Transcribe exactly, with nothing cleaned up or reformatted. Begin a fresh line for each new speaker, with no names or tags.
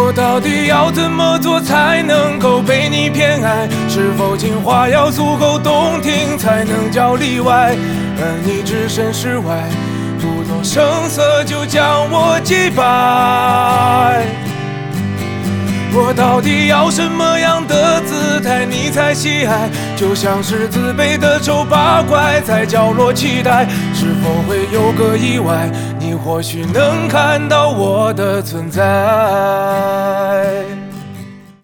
我到底要怎么做才能够被你偏爱？是否情话要足够动听才能叫例外？而你置身事外，不动声色就将我击败。我到底要什么样的姿态你才喜爱？就像是自卑的丑八怪在角落期待，是否会有个意外？你或许能看到我的存在。